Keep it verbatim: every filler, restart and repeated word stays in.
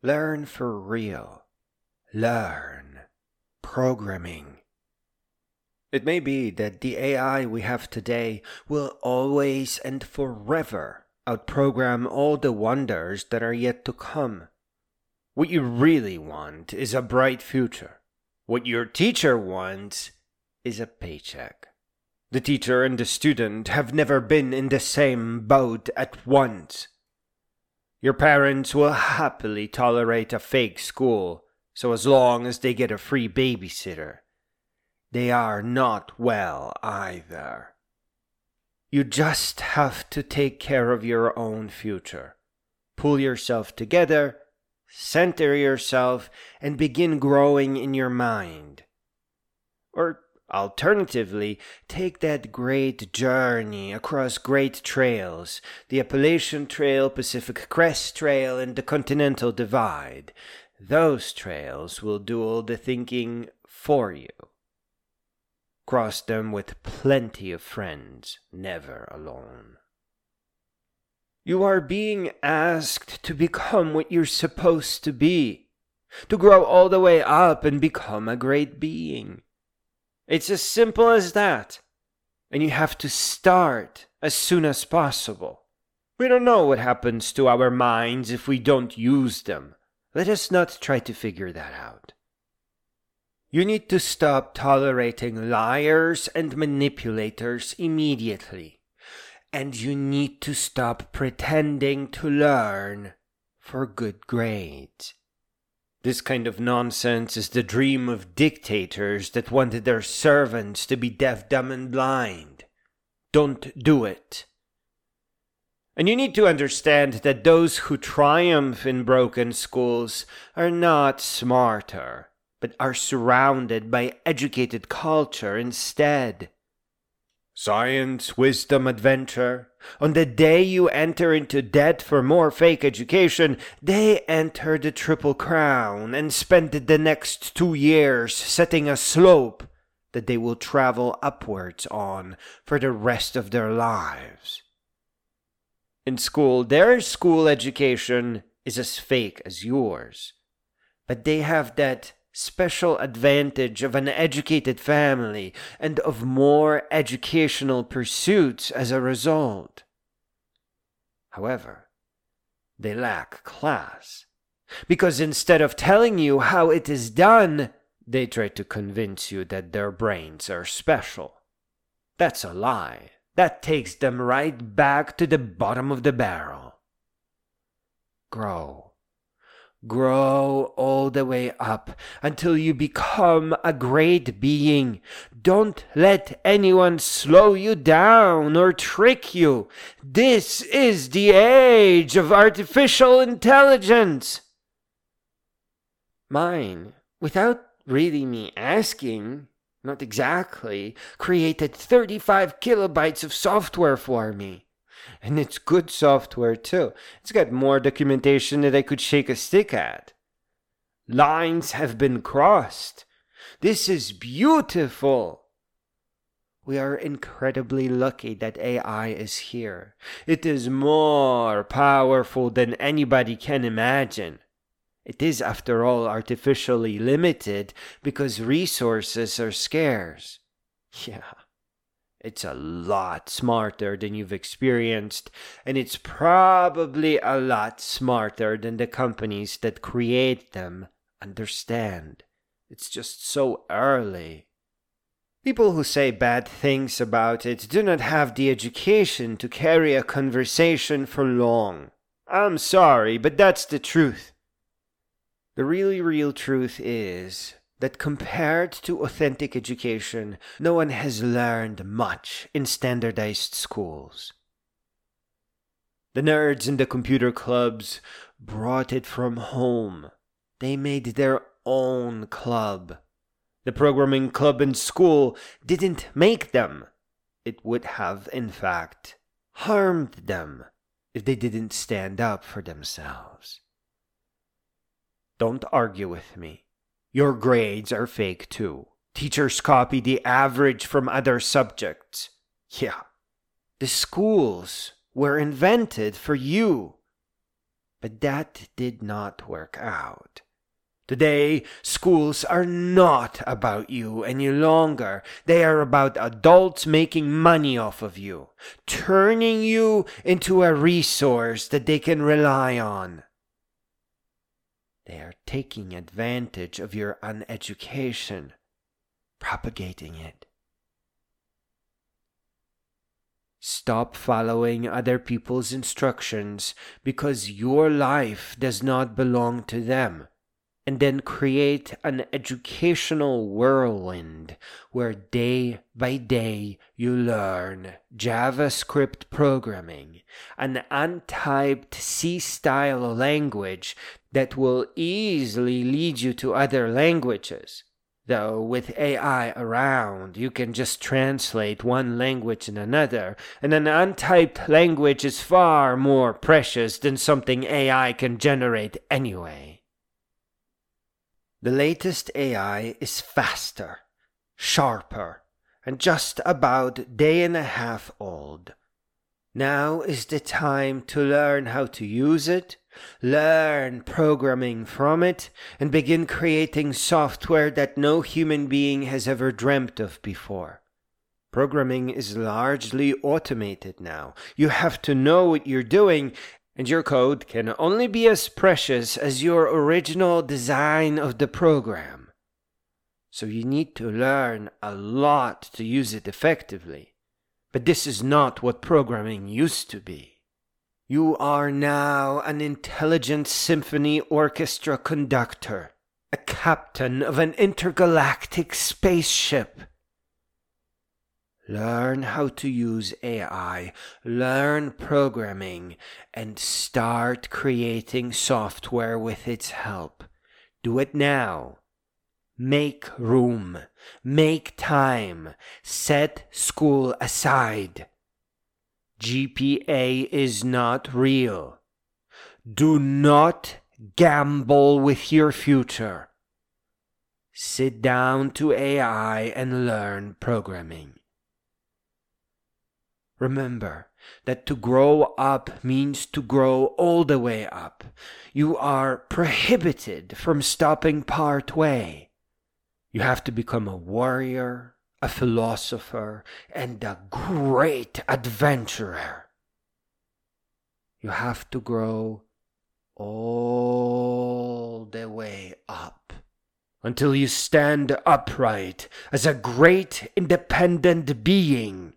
Learn for real. Learn programming. It may be that the A I we have today will always and forever outprogram all the wonders that are yet to come. What you really want is a bright future. What your teacher wants is a paycheck. The teacher and the student have never been in the same boat at once. Your parents will happily tolerate a fake school, so as long as they get a free babysitter. They are not well either. You just have to take care of your own future. Pull yourself together, center yourself, and begin growing in your mind. Or alternatively, take that great journey across great trails, the Appalachian Trail, Pacific Crest Trail, and the Continental Divide. Those trails will do all the thinking for you. Cross them with plenty of friends, never alone. You are being asked to become what you're supposed to be, to grow all the way up and become a great being. It's as simple as that, and you have to start as soon as possible. We don't know what happens to our minds if we don't use them. Let us not try to figure that out. You need to stop tolerating liars and manipulators immediately. And you need to stop pretending to learn for good grades. This kind of nonsense is the dream of dictators that wanted their servants to be deaf, dumb, and blind. Don't do it. And you need to understand that those who triumph in broken schools are not smarter, but are surrounded by educated culture instead. Science, wisdom, adventure. On the day you enter into debt for more fake education, they enter the Triple Crown and spend the next two years setting a slope that they will travel upwards on for the rest of their lives. In school, their school education is as fake as yours, but they have that special advantage of an educated family and of more educational pursuits as a result. However, they lack class, because instead of telling you how it is done, they try to convince you that their brains are special. That's a lie. That takes them right back to the bottom of the barrel. Grow. Grow all the way up until you become a great being. Don't let anyone slow you down or trick you. This is the age of artificial intelligence. Mine, without really me asking, not exactly, created thirty-five kilobytes of software for me. And it's good software too. It's got more documentation than I could shake a stick at. Lines have been crossed. This is beautiful. We are incredibly lucky that A I is here. It is more powerful than anybody can imagine. It is, after all, artificially limited because resources are scarce. Yeah. It's a lot smarter than you've experienced, and it's probably a lot smarter than the companies that create them understand. It's just so early. People who say bad things about it do not have the education to carry a conversation for long. I'm sorry, but that's the truth. The really real truth is that compared to authentic education, no one has learned much in standardized schools. The nerds in the computer clubs brought it from home. They made their own club. The programming club in school didn't make them. It would have, in fact, harmed them if they didn't stand up for themselves. Don't argue with me. Your grades are fake too. Teachers copy the average from other subjects. Yeah. The schools were invented for you. But that did not work out. Today, schools are not about you any longer. They are about adults making money off of you, turning you into a resource that they can rely on. They are taking advantage of your uneducation, propagating it. Stop following other people's instructions because your life does not belong to them, and then create an educational whirlwind where day by day you learn JavaScript programming, an untyped C-style language that will easily lead you to other languages. Though with A I around, you can just translate one language in another, and an untyped language is far more precious than something A I can generate anyway. The latest A I is faster, sharper, and just about day and a half old. Now is the time to learn how to use it, learn programming from it, and begin creating software that no human being has ever dreamt of before. Programming is largely automated now. You have to know what you're doing, and your code can only be as precious as your original design of the program. So you need to learn a lot to use it effectively. But this is not what programming used to be. You are now an intelligent symphony orchestra conductor, a captain of an intergalactic spaceship. Learn how to use A I, learn programming, and start creating software with its help. Do it now. Make room. Make time. Set school aside. G P A is not real. Do not gamble with your future. Sit down to A I and learn programming. Remember that to grow up means to grow all the way up. You are prohibited from stopping part way. You have to become a warrior, a philosopher, and a great adventurer. You have to grow all the way up until you stand upright as a great independent being